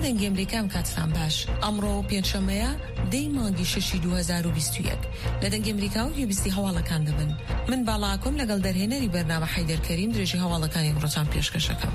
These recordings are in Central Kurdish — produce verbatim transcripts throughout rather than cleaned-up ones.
دەنگی ئەمریکام کاتتان باش. ئەمڕۆ پێنجشەمەیە دەی مانگی شەشی دوو هەزار و بیست و یەک لە دەنگی ئەمریکا و پێویستی هەواڵەکان دەبن. من باڵاکۆم لەگەڵ دەرهێنەری بەرنامە حەیدەر کەریم درێژی هەواڵەکانی ئەمڕۆتان پێشکەشەکەم.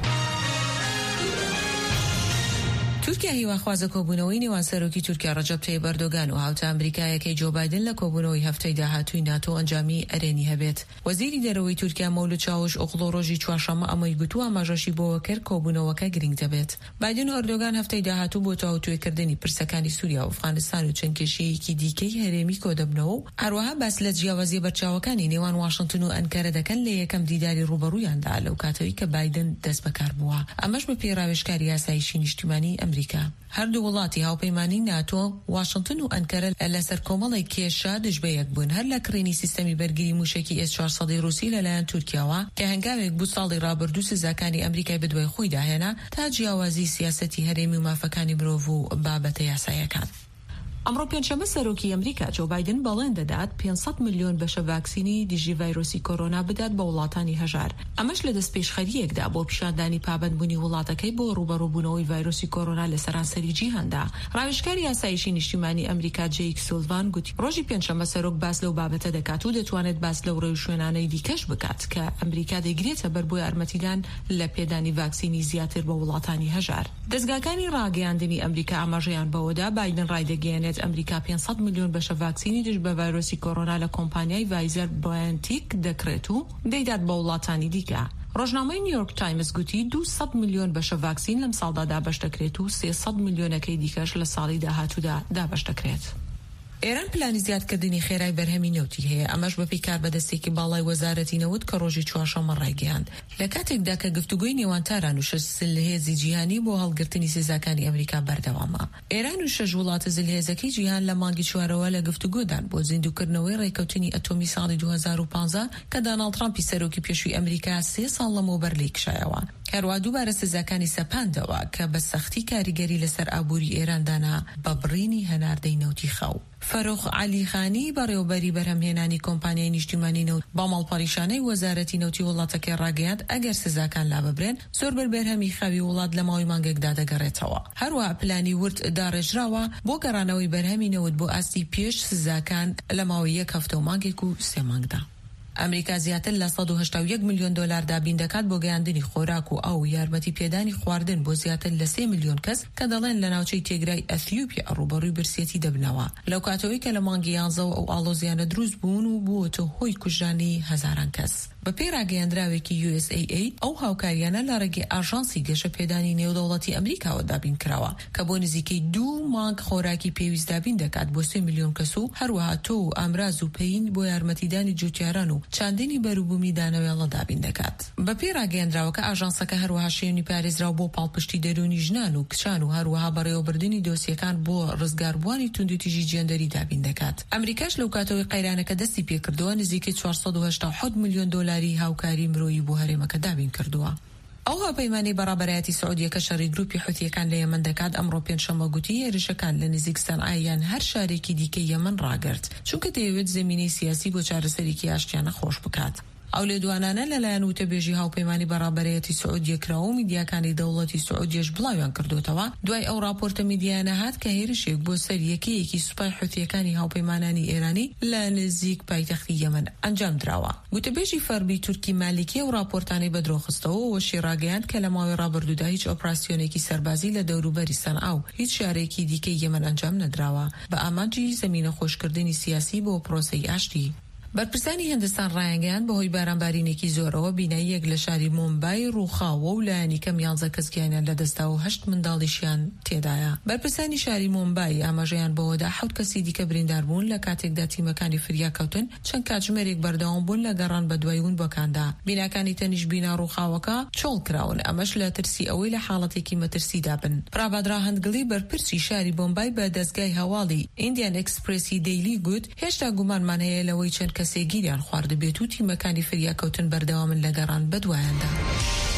تورکیا هیواخوازە کۆبوونەوەی نێوان سەرۆکی تورکیا ڕەجەب تەیب ئەردۆگان و هاوتە ئەمریکایەکەی جۆ بایدن لە کۆبوونەوەی هەفتەی داهاتووی ناتۆ ئەنجامی ئەرێنی هەبێت. وەزیری دەرەوەی تورکیا مەولود چاوش ئۆغڵۆ ڕۆژی چوارشەممە ئەمەی گوتووە ئاماژەشی بۆوە کرد کۆبوونەوەکە گرنگ دەبێت. بایدن و ئەردۆگان هەفتەی داهاتوو بۆ تاوتوێکردنی پرسەکانی سووریا و ئەفغانستان و چەند کێشەیەکی دیکەی هەرێمی کۆدەبنەوە و هەروەها باس لە جیاوازیە بەرچاوەکانی نێوان واشنگتن و ئەنکارە دەکەن لە یەکەم دیداری ڕوبەڕوویاندا لەو کاتەوەی کە بایدن دەست بەکار بووە. ئەمەش بە پێڕاوێژکاری یاسایشی نیشتیمانی ئەمریکا. هەردوو وڵاتی هاوپەیمانی ناتۆ واشنگتن و ئەنکەرە لەسەر کۆمەڵی کێشە دژبەیەک بوون هەر لە کڕینی سیستەمی بەرگری موشکی ئێس چوارسەد رووسی لەلایەن تورکیاوە کە هەنگاوێک بوو ساڵی ڕابردوو سزاکانی ئەمریکای بدوای خۆی داهێنا تا جیاوازی سیاسەتی هەرێمی و مافەکانی مرۆڤ و بابەتە یاسایەکان. ئەمڕۆ پێنجشەممە سەرۆکی ئەمریکا جۆ بایدن بەڵێن دەدات پێنجسەد ملیۆن بەشە ڤاکسینی دیژی ڤایرۆسی کۆرۆنا بدات بە وڵاتانی هەژار. ئەمەش لە دەست پێشخەریەکدا بۆ پیشاندانی پابەندبوونی وڵاتەکەی بۆ ڕوبەڕووبوونەوەی ڤایرۆسی کۆرۆنا لە سەرانسەری جیهاندا. ڕاوێژکاری یاسایشی نیشتیمانی ئەمریکا جەیک سولڤان گوتی ڕۆژی پێنجشەممە سەرۆک باس لەو بابەتە دەکات و دەتوانێت باس لەو ڕێو شوێنانەی دیکەش بکات کە ئەمریکا دەیگرێتە بەر بۆ یارمەتیدان لە پێدانی ڤاکسینی زیاتر بە وڵاتانی هەژار. دەستگاکانی ڕاگەیاندنی ئەمریکا ئاماژەیان بەوەدا بایدن ڕایدەگەیەنێت ئەمریکا پێنجسەد ملیۆن بەشە ڤاکسینی دژ بە ڤایرۆسی کۆرۆنا لە کۆمپانیای ڤایزەر بایۆنتیک دەکرێت و دەیدات بە وڵاتانی دیکە. ڕۆژنامەی نیویۆرک تایمز گوتی دووسەد ملیۆن بەشە ڤاکسین لەم ساڵدا دابەش دەکرێت و سێسەد ملیۆنەکەی دیکەش لە ساڵی داهاتوودا دابەش دەکرێت. ئێران پلانی زیادکردنی خێرای بەرهەمی نەوتی هەیە ئەمەش بە پێی کاربەدەستێکی باڵای وەزارەتی نەوت کە ڕۆژی چوارشەممە ڕایگەیاند لە کاتێکدا کە گفتوگۆی نێوان تاران و شەش زلهێزی جیهانی بۆ هەڵگرتنی سزاکانی ئەمریکا بەردەوامە. ئێران و شەش وڵاتە زلهێزەکەی جیهان لە مانگی چوارەوە لە گفتوگۆدان بۆ زیندووکردنەوەی ڕێکەوتنی ئەتۆمی ساڵی دوو هەزار و پانزە کە دۆناڵد ترامپی سەرۆکی پێشووی ئەمریکا سێ ساڵ لەمەوبەر لێی کشایەوە. هەروە دووبارە سزاکانی سەپاندەوە کە بە سەختی کاریگەری لەسەر ئابووری ئێراندانا بە بڕینی هەناردەی نەوتی خەو. فەرۆخ عەلیخانی بەڕێوەبەری بەرهەمهێنانی کۆمپانیای نیشتیمانی نەوت با ماڵپەڕیشانەی وەزارەتی نەوتی وڵاتەکەی ڕاگەیاند ئەگەر سزاکان لا ببرێن زۆر بەر بەرهەمی خەوی وڵات لە ماوەی مانگێکدا دەگەڕێتەوە. هەروە پلانی ورد داڕێژراوە بۆ گەڕانەوەی بەرهەمی نەوت بۆ ئاستی پێش سزاکان لە ماوەی یەک هەفتە و مانگێک و سێ مانگدا. ئەمریکا زیاتر لە سەد و هەشتا و یەک ملیۆن دۆلار دابین دەکات بۆ گەیاندنی خۆراک و ئاو یارمەتی پێدانی خواردن بۆ زیاتر لە سێ ملیۆن کەس کە دەڵێن لە ناوچەی تێگرای ئەثیوپیا ڕوبەڕووی برسێتی دەبنەوە لەو کاتەوەی کە لە مانگی یانزەوە ئەو ئاڵۆزیانە دروست بوون و بووەتە هۆی کوژرانی هەزاران کەس. بە پێی ڕاگەیاندراوێکی یو ئێس ئێ ئەی ئەو هاوکاریانە لە ڕێگەی ئاژانسی گەشە پێدانی نێودەوڵەتی ئەمریکاوە دابین کراوە کە بۆ نزیکەی دوو مانگ خۆراکی پێویست دابین دەکات بۆ سێ ملیۆن کەس و هەروەها تۆ و ئامراز و پەین بۆ یارمەتیدانی جوتیاران و چاندنی بەروبوومی دانەوێڵە دابین دەکات. بە پێی ڕاگەیاندراوە کە ئاژانسەکە هەروەها شێوەی پارێزراو بۆ پاڵپشتی دەرونی ژنان و کچان و هەروەها بەڕێوەبردننی دۆسیەکان بۆ ڕزگاربووانی توندوتیژی جێندەری دابین دەکات. ئەمریکاش لەو کاتەوەی قەیرانەکە دەستی پێکردووە نزیکەی چوارسەد و هەشتا و حەوت ملیۆن دۆلاری هاوکاری مرۆیی بۆ هەرێمەکە دابین کردووە. ئەو هاوپەیمانی بەڕابەرایەتی سعودیەکە شەڕی گروپی حوتیەکان لە یەمەن دەکات ئەمڕۆ پێنجشەممە گوتی هێرشەکان لە نزیک سەنعایان هەر شارێکی دیکە یەمەن ڕاگرت چونکە دەیەوێت زمینەی سیاسی بۆ چارەسەرێکی ئاشتیانە خۆش بکات. ئەو لێدوانانە لەلایەن وتەبێژی هاوپەیمانی بەڕابەرایەتی سعودیە کراوە و میدیاکانی دەوڵەتی سعودیەش بڵاویان کردوتەوە دوای ئەو راپۆرتە میدیانە هات کە هێرشێک بۆ سەر یەکەیەکی سوپای حوتیەکانی هاوپەیمانانی ئێرانی لە نزیک پایتەختی یەمەن ئەنجام دراوە. وتەبێژی فەرمی تورکی مالیکی و راپۆرتانی بەدرۆخستەوە وەشی ڕاگەیاند کە لە ماوەی ڕابردوودا هیچ ئۆپراسیۆنێکی سەربازی لە دەوروبەری سەنعا و هیچ شارێکی دیکەی یەمەن ئەنجام نەدراوە بە ئامانجی زەمینە خۆشکردنی سیاسی بۆ پرۆسەی ئاشتی. بەرپرسانی هندستان ڕایانگەیاند بەهۆی بارانبارینێکی زۆرەوە بیناییەک لە شاری مومبای ڕووخاوە و لایەنی کەم یانزە کەس گیانیان لەدەستا و هەشت منداڵیشیان تێدایە. بەرپرسانی شاری مومبای ئاماژەیان بەوەدا حەوت کەسی دیکە بریندار بوون لە کاتێکدا تیمەکانی فریاکەوتن چەند کاتژمێرێک بەردەوام بوون لە گەڕان بە دوایون بۆکاندا. بیناکانی تەنیش بینا ڕووخاوەکە چۆڵ کراون ئەمەش لە ترسی ئەوەی لە حاڵەتێکی مەترسیدا بن. پرابادرا هەندگڵی بەرپرسی شاری مومبای بە دەستگای هەواڵی ئیندیان ئێکسپرێسی دەیلی گوت هێشتا گومانمان هەیە لەوەی چەند کەسێک گیریان خواردبێت و تیمەکانی فریاکەوتن بەردەوامن لە گەڕان بەدوایاندا.